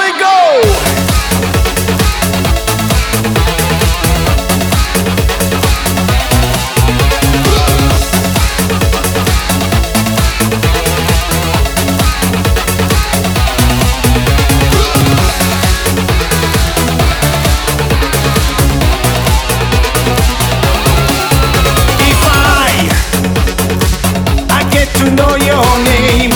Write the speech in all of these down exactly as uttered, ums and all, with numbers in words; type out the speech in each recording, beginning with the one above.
we go! To know your name,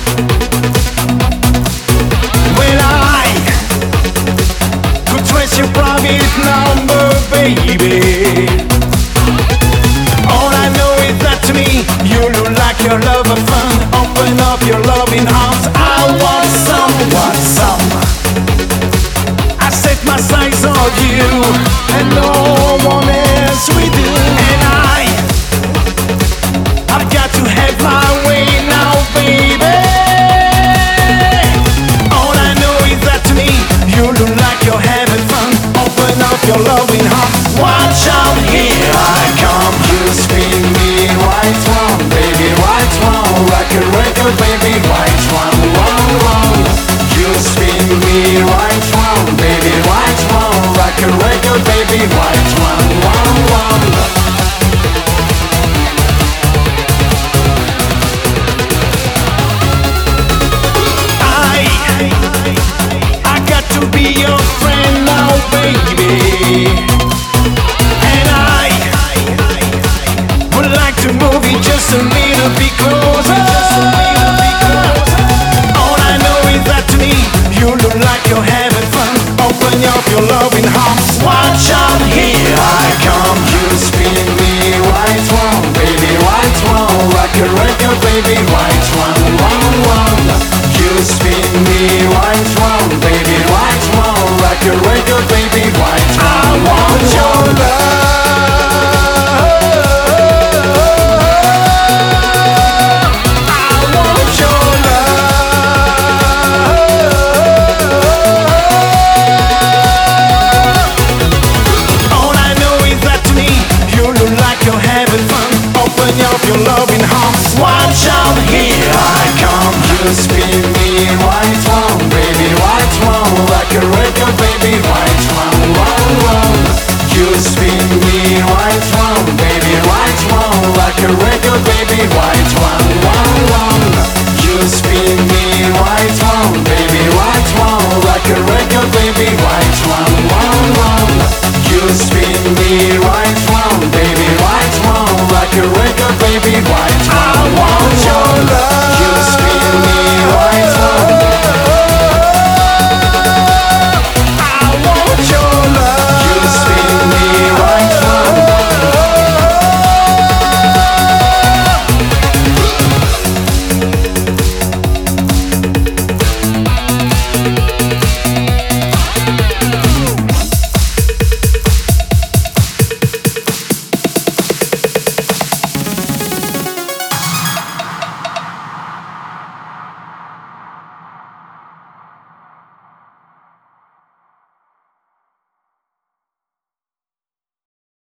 well, I could trace your private number, baby. All I know is that to me you look like your love of fun. Open up your loving arms, I want some, want some. I set my sights on you and no one else with you. And I I've got to have my way now, baby. All I know is that to me you look like you're having fun. Open up your loving heart. Watch out, here I come. You spin me right round, baby, right round. Rock a record, baby, right round, round, round. You spin me right round, baby, right round. Rock a record, baby, right round, round, round. I got to be your friend now, baby.